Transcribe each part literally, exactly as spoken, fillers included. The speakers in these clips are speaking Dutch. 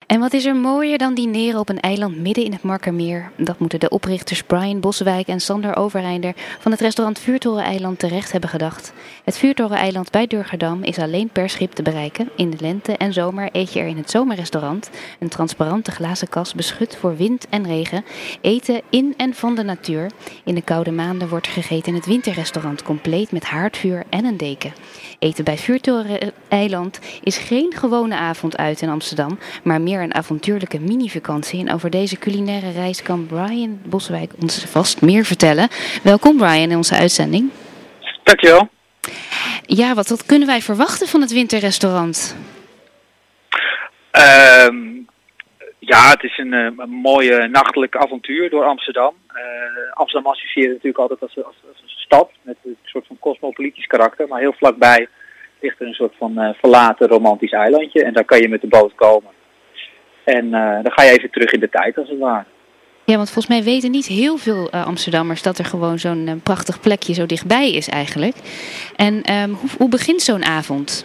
En wat is er mooier dan dineren op een eiland midden in het Markermeer? Dat moeten de oprichters Brian Boswijk en Sander Overeinder van het restaurant Vuurtoreneiland terecht hebben gedacht. Het Vuurtoreneiland bij Durgerdam is alleen per schip te bereiken. In de lente en zomer eet je er in het zomerrestaurant, een transparante glazen kas beschut voor wind en regen, eten in en van de natuur. In de koude maanden wordt gegeten in het winterrestaurant, compleet met haardvuur en een deken. Eten bij Vuurtoreneiland is geen gewone avond uit in Amsterdam, maar meer een avontuurlijke mini-vakantie. En over deze culinaire reis kan Brian Boswijk ons vast meer vertellen. Welkom Brian in onze uitzending. Dankjewel. Ja, wat, wat kunnen wij verwachten van het winterrestaurant? Um, ja, het is een, een mooie nachtelijk avontuur door Amsterdam. Uh, Amsterdam associeert natuurlijk altijd als, als, als een stad met een soort van cosmopolitisch karakter. Maar heel vlakbij ligt er een soort van uh, verlaten romantisch eilandje. En daar kan je met de boot komen. En uh, dan ga je even terug in de tijd als het ware. Ja, want volgens mij weten niet heel veel uh, Amsterdammers dat er gewoon zo'n uh, prachtig plekje zo dichtbij is eigenlijk. En um, hoe, hoe begint zo'n avond?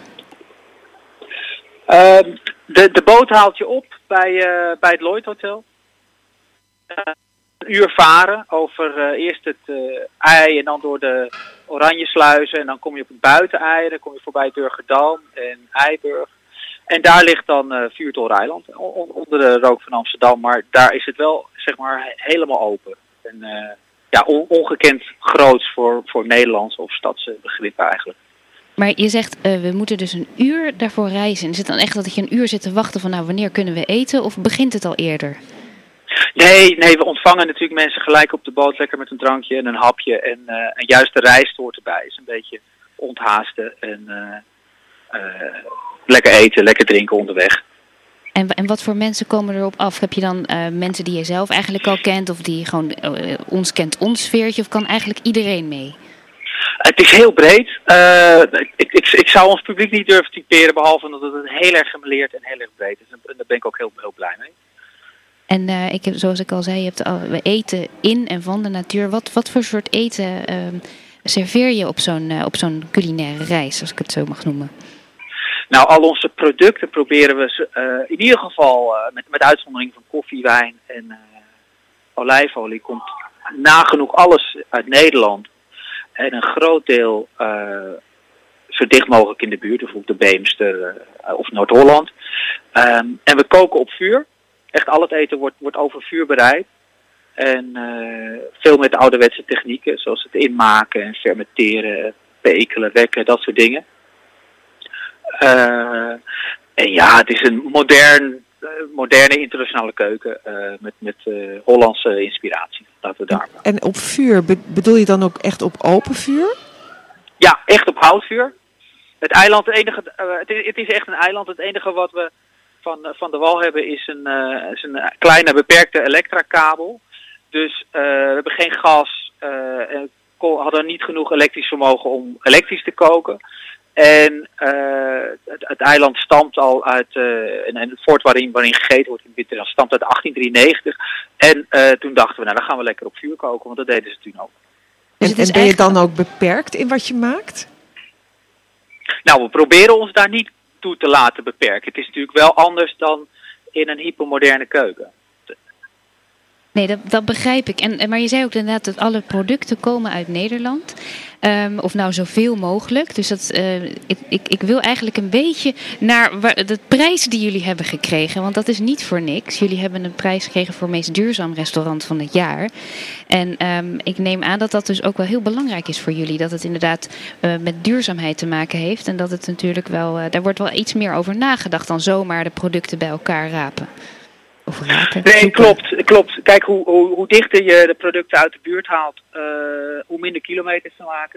Uh, de, de boot haalt je op bij, uh, bij het Lloyd Hotel. Uh, een uur varen over uh, eerst het uh, ei en dan door de Oranjesluizen. En dan kom je op het buitenei, dan kom je voorbij Durgerdam en Eiburg. En daar ligt dan uh, Vuurtoreneiland, on- onder de rook van Amsterdam. Maar daar is het wel, zeg maar, helemaal open. En uh, ja, on- ongekend groots voor, voor Nederlandse of stadse begrippen eigenlijk. Maar je zegt, uh, we moeten dus een uur daarvoor reizen. Is het dan echt dat je een uur zit te wachten van, nou, wanneer kunnen we eten? Of begint het al eerder? Nee, nee, we ontvangen natuurlijk mensen gelijk op de boot, lekker met een drankje en een hapje. En, uh, en juist de reis hoort erbij. Is een beetje onthaasten en uh, uh, lekker eten, lekker drinken onderweg. En, en wat voor mensen komen erop af? Heb je dan uh, mensen die je zelf eigenlijk al kent? Of die gewoon uh, ons kent ons sfeertje? Of kan eigenlijk iedereen mee? Het is heel breed. Uh, ik, ik, ik zou ons publiek niet durven typeren, behalve dat het heel erg gemeleerd en heel erg breed is. En daar ben ik ook heel, heel blij mee. En uh, ik heb, zoals ik al zei, je hebt al, we eten in en van de natuur. Wat, wat voor soort eten uh, serveer je op zo'n, uh, op zo'n culinaire reis, als ik het zo mag noemen? Nou, al onze producten proberen we uh, in ieder geval, uh, met, met uitzondering van koffie, wijn en uh, olijfolie, komt nagenoeg alles uit Nederland. En een groot deel uh, zo dicht mogelijk in de buurt, bijvoorbeeld de Beemster uh, of Noord-Holland. Um, en we koken op vuur. Echt al het eten wordt, wordt over vuur bereid. En uh, veel met de ouderwetse technieken, zoals het inmaken en fermenteren, pekelen, wekken, dat soort dingen. Uh, en ja, het is een modern, uh, moderne internationale keuken uh, met, met uh, Hollandse inspiratie. Laten we daar maar. En op vuur, bedoel je dan ook echt op open vuur? Ja, echt op houtvuur. Het eiland, het enige, uh, het, is, het is echt een eiland. Het enige wat we van, uh, van de wal hebben is een, uh, is een kleine beperkte elektrakabel. Dus uh, we hebben geen gas uh, en hadden niet genoeg elektrisch vermogen om elektrisch te koken. En uh, het, het eiland stamt al uit, uh, en, en het fort waarin, waarin gegeten wordt in het winter, stamt uit achttien drieënnegentig. En uh, toen dachten we, nou dan gaan we lekker op vuur koken, want dat deden ze toen ook. En, en ben eigenlijk... je dan ook beperkt in wat je maakt? Nou, we proberen ons daar niet toe te laten beperken. Het is natuurlijk wel anders dan in een hypermoderne keuken. Nee, dat, dat begrijp ik. En, maar je zei ook inderdaad dat alle producten komen uit Nederland. Um, of nou zoveel mogelijk. Dus dat, uh, ik, ik, ik wil eigenlijk een beetje naar waar, de prijs die jullie hebben gekregen. Want dat is niet voor niks. Jullie hebben een prijs gekregen voor meest duurzaam restaurant van het jaar. En um, ik neem aan dat dat dus ook wel heel belangrijk is voor jullie. Dat het inderdaad uh, met duurzaamheid te maken heeft. En dat het natuurlijk wel, uh, daar wordt wel iets meer over nagedacht dan zomaar de producten bij elkaar rapen. Of raken, nee, zoeken. klopt, klopt. Kijk, hoe, hoe, hoe dichter je de producten uit de buurt haalt, uh, hoe minder kilometers ze maken.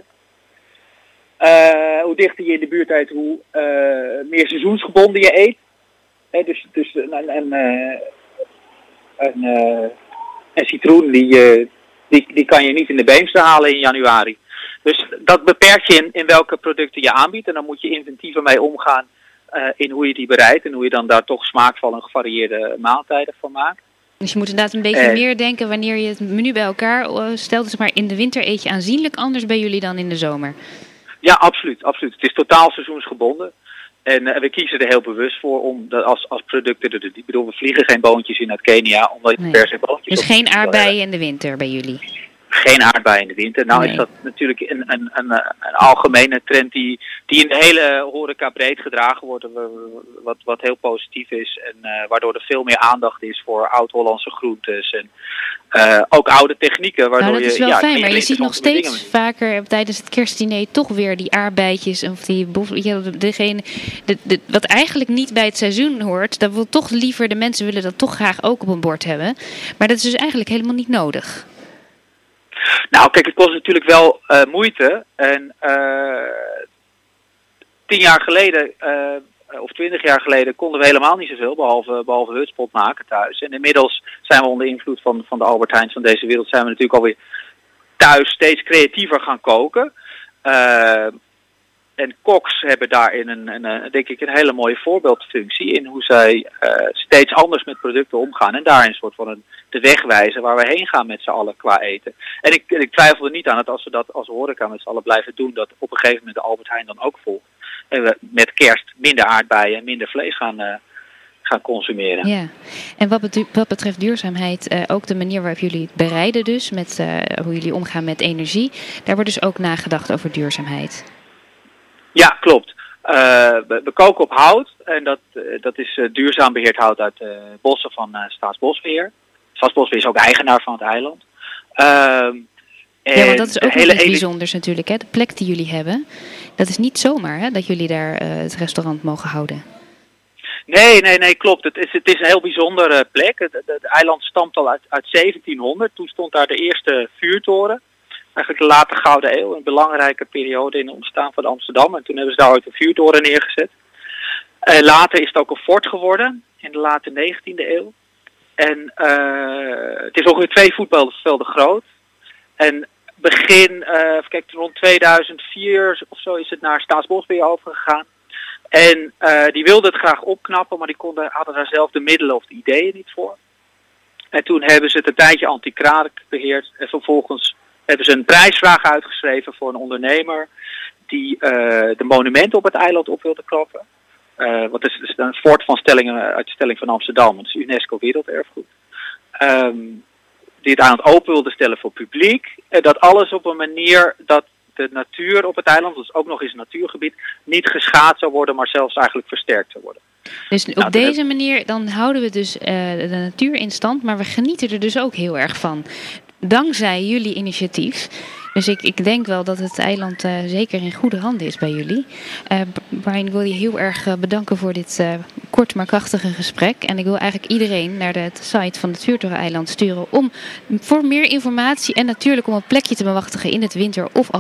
Uh, hoe dichter je in de buurt uit, hoe uh, meer seizoensgebonden je eet. He, dus dus een, een, een, een, een citroen, die, uh, die, die kan je niet in de Beemster halen in januari. Dus dat beperkt je in, in welke producten je aanbiedt. En dan moet je inventiever mee omgaan. Uh, in hoe je die bereidt en hoe je dan daar toch smaakvolle en gevarieerde maaltijden van maakt. Dus je moet inderdaad een beetje uh, meer denken wanneer je het menu bij elkaar uh, stelt. Dus maar in de winter eet je aanzienlijk anders bij jullie dan in de zomer. Ja, absoluut, absoluut. Het is totaal seizoensgebonden. En uh, we kiezen er heel bewust voor om dat als, als producten, de, de, ik bedoel, we vliegen geen boontjes in uit Kenia, omdat je Nee. per se boontjes... Dus op- geen aardbeien in de winter bij jullie? Geen aardbeien in de winter. Nou Nee. is dat natuurlijk een, een, een, een algemene trend die, die in de hele horeca breed gedragen wordt. Wat, wat heel positief is. En uh, waardoor er veel meer aandacht is voor oud-Hollandse groentes. En uh, ook oude technieken. Waardoor Nou, dat is je, wel ja, fijn, geen maar je ziet nog interessante steeds dingen- vaker tijdens het kerstdiner toch weer die aardbeidjes of die bos, ja, degene, de, de, wat eigenlijk niet bij het seizoen hoort. Dat wil toch liever, de mensen willen dat toch graag ook op een bord hebben. Maar dat is dus eigenlijk helemaal niet nodig. Nou, kijk, het kost natuurlijk wel uh, moeite. En uh, tien jaar geleden, uh, of twintig jaar geleden, konden we helemaal niet zoveel, behalve, behalve hutspot maken thuis. En inmiddels zijn we onder invloed van, van de Albert Heijns van deze wereld, zijn we natuurlijk alweer thuis steeds creatiever gaan koken. Uh, en koks hebben daarin een, een, een, denk ik, een hele mooie voorbeeldfunctie in hoe zij uh, steeds anders met producten omgaan. En daarin een soort van een, de weg wijzen waar we heen gaan met z'n allen qua eten. En ik, ik twijfel er niet aan dat als we dat als horeca met z'n allen blijven doen, dat op een gegeven moment de Albert Heijn dan ook volgt. En we met kerst minder aardbeien en minder vlees gaan, uh, gaan consumeren. Ja, en wat, betu- wat betreft duurzaamheid, uh, ook de manier waarop jullie het bereiden dus, met uh, hoe jullie omgaan met energie, daar wordt dus ook nagedacht over duurzaamheid. Ja, klopt. Uh, we, we koken op hout en dat, uh, dat is uh, duurzaam beheerd hout uit uh, bossen van uh, Staatsbosbeheer. Staatsbosbeheer is ook eigenaar van het eiland. Uh, ja, want dat is ook nog iets hele... bijzonders natuurlijk, hè? De plek die jullie hebben. Dat is niet zomaar, hè, dat jullie daar uh, het restaurant mogen houden. Nee, nee, nee, klopt. Het is, het is een heel bijzondere plek. Het, het, het eiland stamt al uit, uit zeventienhonderd. Toen stond daar de eerste vuurtoren. Eigenlijk de late Gouden Eeuw, een belangrijke periode in het ontstaan van Amsterdam. En toen hebben ze daar ooit een vuurtoren neergezet. Uh, later is het ook een fort geworden, in de late negentiende eeuw. En uh, het is ongeveer twee voetbalvelden groot. En begin, uh, kijk, rond tweeduizend vier of zo is het naar Staatsbosbeheer overgegaan. En uh, die wilden het graag opknappen, maar die konden, hadden daar zelf de middelen of de ideeën niet voor. En toen hebben ze het een tijdje anti-kraak beheerd en vervolgens hebben ze een prijsvraag uitgeschreven voor een ondernemer die uh, de monumenten op het eiland op wilde knappen. Uh, wat is, is een fort van stellingen uit de stelling van Amsterdam, dat is UNESCO Werelderfgoed. Um, die het eiland open wilde stellen voor publiek. En dat alles op een manier dat de natuur op het eiland, dat is ook nog eens een natuurgebied, niet geschaad zou worden, maar zelfs eigenlijk versterkt zou worden. Dus op nou, deze manier dan houden we dus uh, de natuur in stand, maar we genieten er dus ook heel erg van. Dankzij jullie initiatief. Dus ik, ik denk wel dat het eiland uh, zeker in goede handen is bij jullie. Uh, Brian, ik wil je heel erg uh, bedanken voor dit uh, kort maar krachtige gesprek. En ik wil eigenlijk iedereen naar de site van het Vuurtoren-eiland sturen om voor meer informatie en natuurlijk om een plekje te bemachtigen in het winter- of